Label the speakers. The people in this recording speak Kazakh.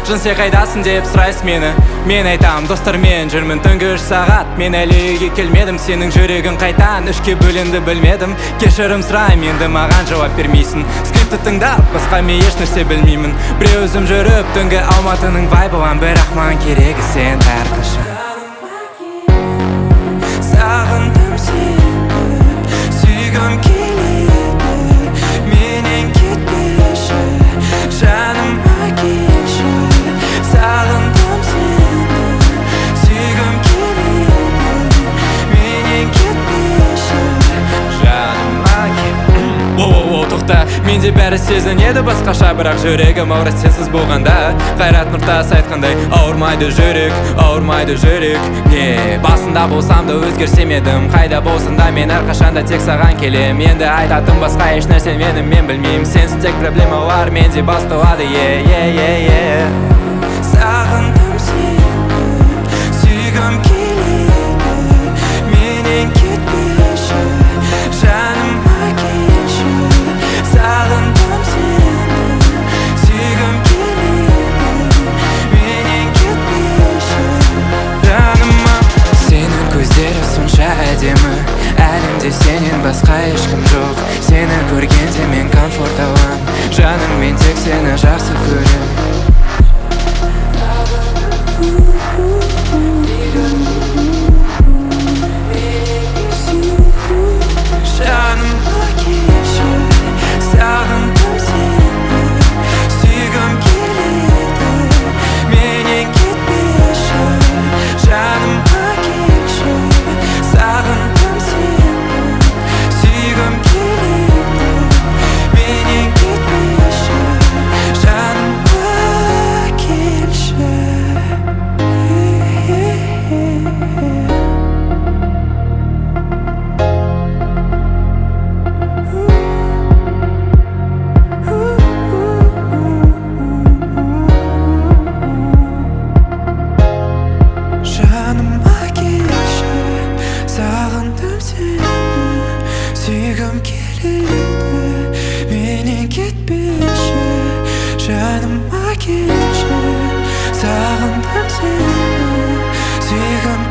Speaker 1: Жын сен қайдасың деп сұрайсың мені. Мен айтам достармен жүрмін түнгі 3 сағат. Мен әлі үйге келмедім, сенің жүрегің қайтан үшке бөлінді білмедім. Кешірім сұрайм, енді маған жауап бермейсің. Скрипті тыңдап, басқа мен еш нәрсе білмеймін. Біреу өзім жүріп түнгі Алматының вайбыған, бірақ маған керегі сен әрқашан. Сағындым сені, сүйгім келеді, менен кетпеші, жаныма келші. Сағындым сені, сүйгім келеді, менен кетпеші, жаныма келші. Оу, тоқта, менде бәрі сезінеді басқаша, бірақ жүрегім ауырады сенсіз болғанда. Қайрат Нұртас айтқандай, ауырмайды жүрек. Не, басында болсам да өзгерсем едім, қайда болсын да мен әрқашанда тек саған келем. Енді айтатын басқа еш нәрсе менің, мен білмеймін. Сенсіз тек проблемалар менде басталады. Сағындым сені, сүйгім келеді, менен кетпеші, жаныма келші. Сағындым сені, сүйгім келеді, менен кетпеші, жаныма. Сенің көздері сонша әдемі, әлемде сенен басқа ешкім жоқ. Сені көргенде мен комфорт алам, жаным, мен тек сені жақсы көрем. Сүйгім келеді, менен кетпеші, жаныма келші. Сағындым сені, сүйгім